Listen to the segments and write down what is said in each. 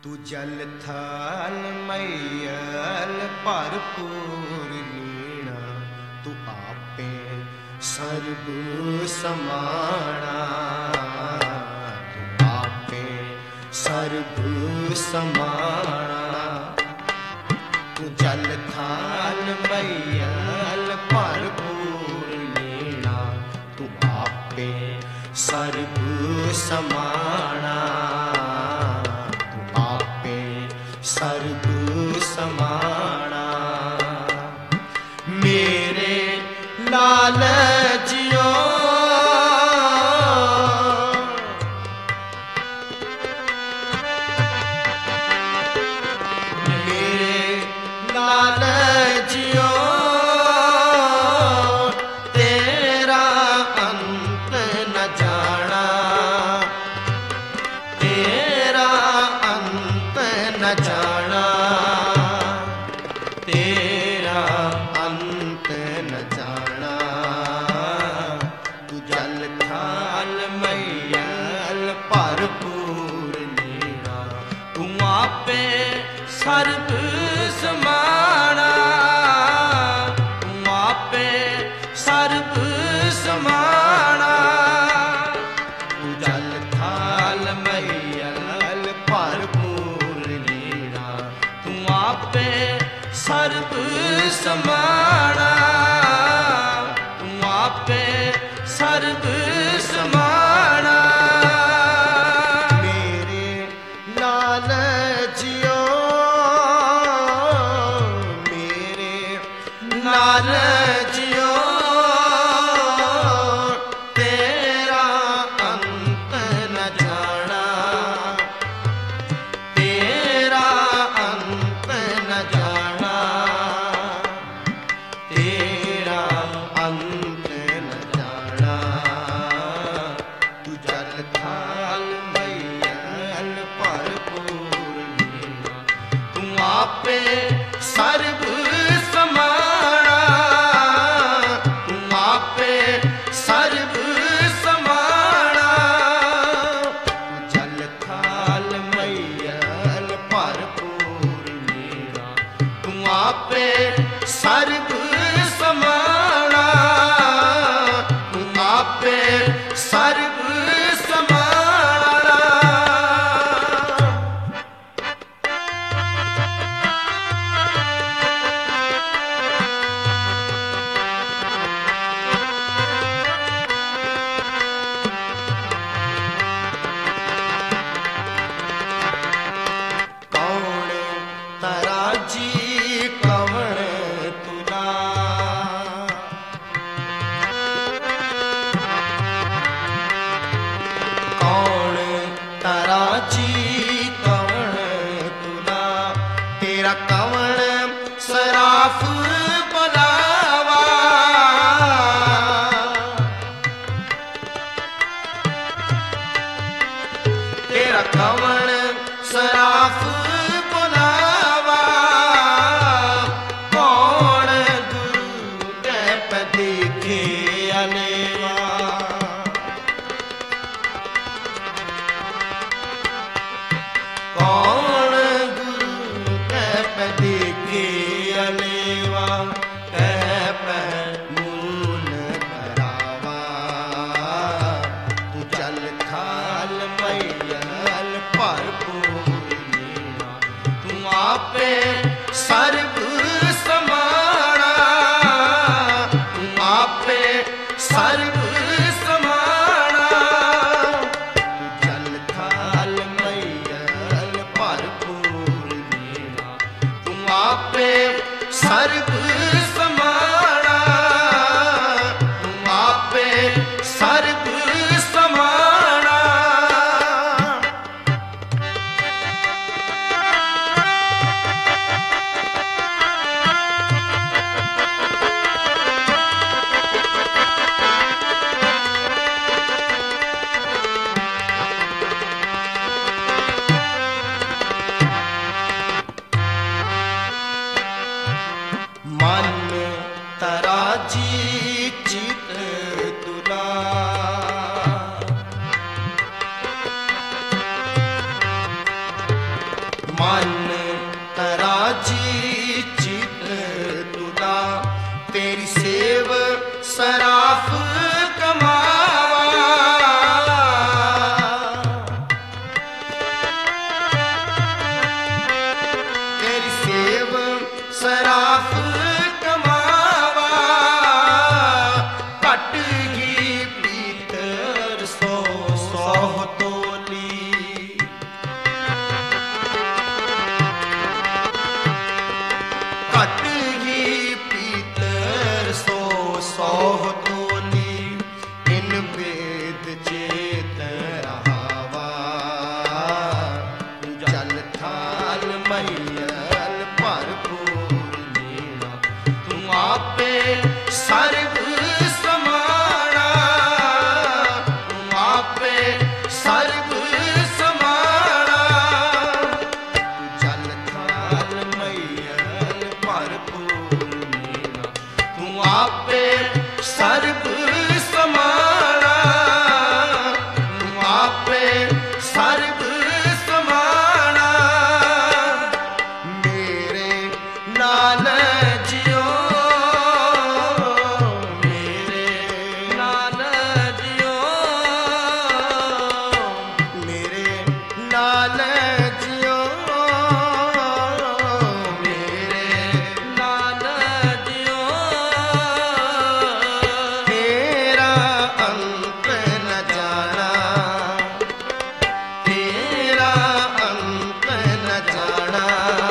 तू जल थल मैयल भरपूर लीना, तू आपे सर्ब समाना, तू आपे सर्ब समाना। तू जल थल मैयल भरपूर लीना, तू आपे सर्ब समाना, सर्ब समाना। मेरे लाल जियो मेरे लाल जियो, तेरा अंत न जाना, तेरा अंत न जाना, तेरा अंत न जाना। तू जल थल मैयल भरपूर लीना, तू आपे सर्ब समाना, तू आपे सर्ब समाना। तू जल थल मैयल भरपूर लीना, तू आपे सर्ब समाना, तू आपे सर्ब समाना। मेरे लाल जियो मेरे लाल जियो, तेरा अंत न जाना, तेरा अंत न जाना, तेरा अंत न जाना। तू जल थल मैयल भरपूर लीना, तू आपे सर्ब समाना, तू आपे सर्ब समाना। तू जल थल मैयल भरपूर लीना, तू आपे सर्ब समाना, तू आपे सर्ब समाना। कौन तराजी कवण तुला, कौन तराजी कवण तुला, तेरा कवण सराफ बुलावा, तेरा कवण सराफ बुलावा। कौन गुरु के पदीखे अलेवा, कौन गुरु के पदीखे अलेवा, कह पर मूल करावा। तू जल थल मैयल भरपूर लीना, तू आपे सर्ब समाना, तू आपे सर्ब समाना। तू जल थल मैयल भरपूर लीना, तू आपे सर्ब समाना, तू आपे सर्ब समाना। ਮਨ ਤਰਾਜੀ ਚਿਤ ਤੁਦਾ ਤੇਰੀ ਸੇਵ ਸਰਾਫ ਕਮਾਵਾ ਤੇਰੀ ਸੇਵ ਸਰਾਫ ਕਮਾਵਾ ਘਟ ਹੀ ਪੀਤਰ ਸੋ ਸੋਹ ਤੋਲੀ ਘਟ ਹੀ ਪੀਤਰ ਸੋ ਸੋਹ ਤੋਲੀ ਇਨ ਭੇਦ ਚੇਤ ਰਹਾਵਾ ਜਲ ਥਾਲ ਮਈਲ ਭਰਪੂਰ ਲੀਲਾ ਤੂੰ ਆਪੇ ਸਰਬ ਸਮਾਣਾ ਤੂੰ ਆਪੇ ਸਰਬ ਸਮਾਣਾ ਤੂੰ ਜਲ ਥਾਲ ਮਈਲ ਭਰਪੂਰ ਲੀਲਾ ਤੂੰ ਆਪੇ ਸਰਬ ਸਮਾਣਾ ਤੂੰ ਆਪੇ ਸਰਬ ਸਮਾਣਾ ਮੇਰੇ ਨਾਲ ਜਿਉ ਮੇਰੇ ਨਾਲ ਜਿਉ ਮੇਰੇ ਨਾਲ ਜਿਉ ਮੇਰੇ ਨਾਲ ਜਿਉ ਤੇਰਾ ਅੰਤ ਨ ਜਾਣਾ ਤੇਰਾ ਅੰਤ ਨ ਜਾਣਾ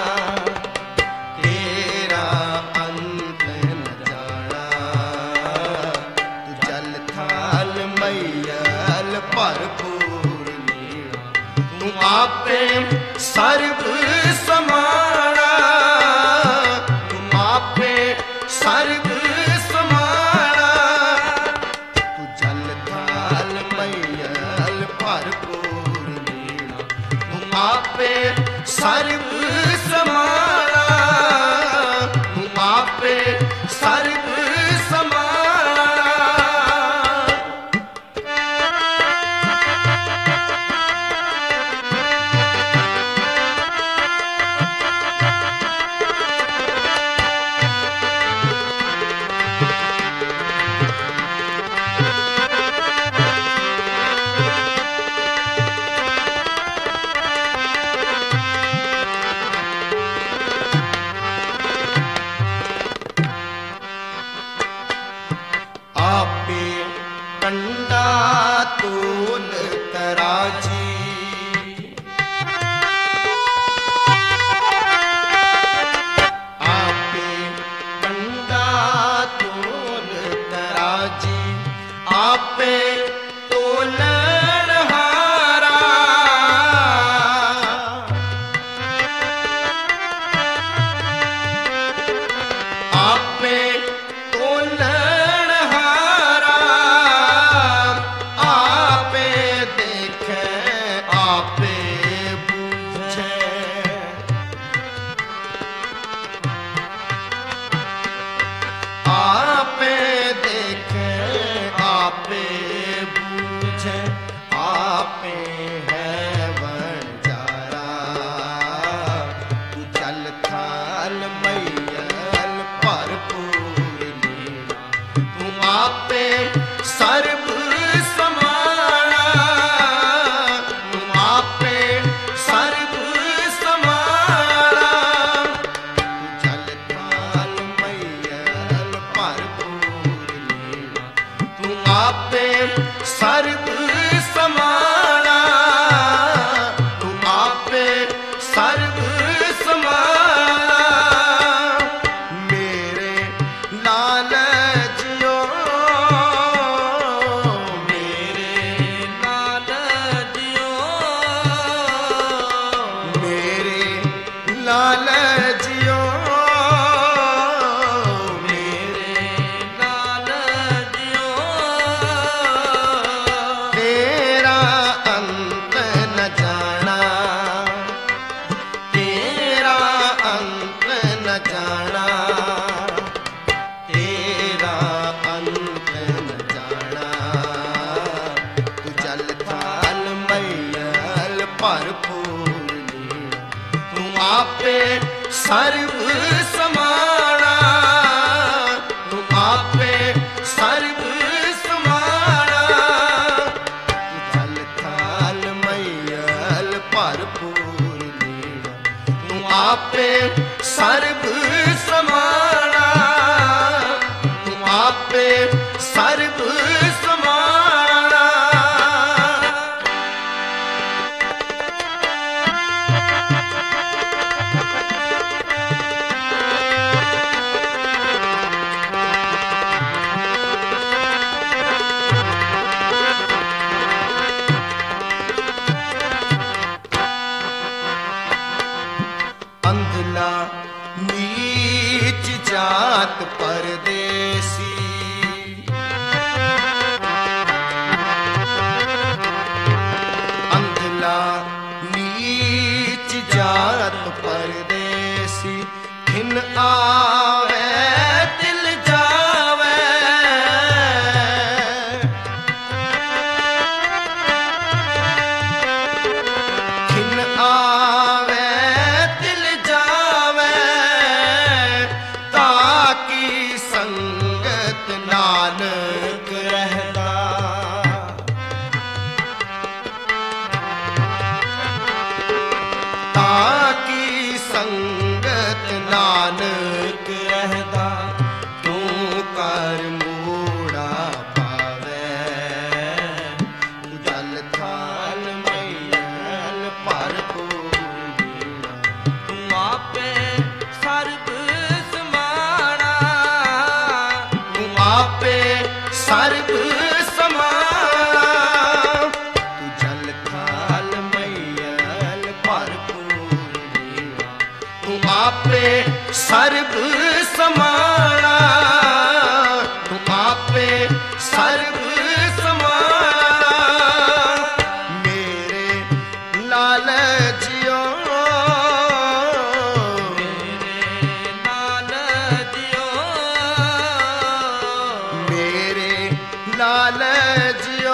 ਤੇਰਾ ਅੰਤ ਨ ਜਾਣਾ ਤੂੰ ਜਲ ਥਾਲ ਮਈਲ ਭਰਪੂਰ ਲੀਲਾ ਤੂੰ ਆਪੇ ਸਰਬ ਸਮਾਣਾ ਤੂੰ ਆਪੇ ਸਰਬ ਸਮਾਣਾ ਤੂੰ ਜਲ ਥਾਲ ਮਈਲ ਭਰਪੂਰ ਲੀਲਾ ਤੂੰ ਆਪੇ ਸਰਬ ਸਮਾਣਾ ਤੂੰ ਆਪੇ ਸਰਬ ਸਮਾਣਾ ਆਪੇ ਕੰਡਾ ਤੋਲ ਤਰਾਜੀ ਆਪੇ ਕੰਡਾ ਤੋਲ ਤਰਾਜੀ ਆਪੇ ਤੋਲਣ ਹਾਰਾ ਆਪੇ ਤੋਲਣ ਹਾਰਾ ਆਪੇ ਦੇਖੈ ਆਪੇ ਬੂਝੈ ਆਪੇ ਦੇਖੈ ਆਪੇ ਬੂਝੈ ਆਪੇ ਹੈ ਵਣਜਾਰਾ ਤੂੰ ਜਲ ਥਾਲ ਮਈਲ ਭਰਪੂਰ ਲੀਲਾ ਤੂੰ ਆਪੇ ਸਰਬ ਸਮਾਣਾ ਤੂੰ ਆਪੇ ਸਰਬ ਸਮਾਣਾ ਤੂੰ ਜਲ ਥਾਲ ਮਈਲ ਭਰਪੂਰ ਲੀਲਾ ਤੂੰ ਆਪੇ ਸਰਬ ਸਮਾਣਾ ਤੂੰ ਆਪੇ ਸਰਬ ਸਮਾਣਾ ਮੇਰੇ ਨਾਲ ਜਿਉ आपे सर्व समाना, तू आपे सर्व समाना। तू जल थल मैयल भरपूर लीला, तू आपे सर्व समाना, तू आपे सर्व समाना। अंधला नीच जात परदेसी, अंधला नीच जात परदेसी। घिन आवे दिल जावे, घिन आवे दिल जावे, ताकी संगत नानक रहता। ताकी संगत नानक रहता। तू कर मूड़ा पावे, जल थाल मैयल भरपूर लीला, तू आपे सर्व समाना, तू आपे सर्व समाना। तू जल थाल मैयल भरपूर लीला, तू आपे सर्व समाना, तू आपे सर्व समाना। मेरे लाल जियो, मेरे लाल जियो, मेरे लाल जियो,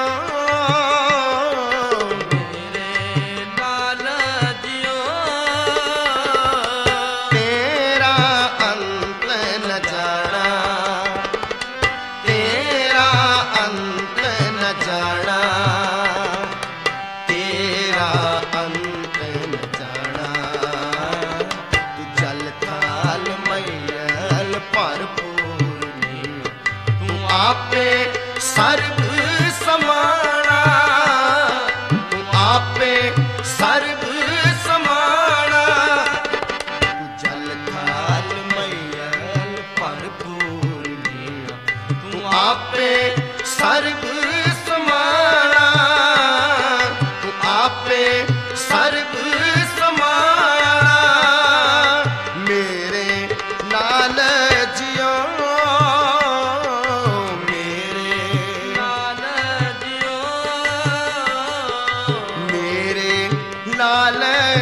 मेरे लाल जियो। तेरा अंत न जाना, तेरा अंत न जाना, तेरा अंत न जाना। तू जल थाल मैयल भरपूर लीला, तू आपे सर्व समाना, तू आपे सर्व समाना। तू जल थाल मैयल भरपूर लीला, तू आपे सर्व समाना, तू आपे सर्व समाना। मेरे लाल जियो, मेरे लाल जियो, मेरे लाल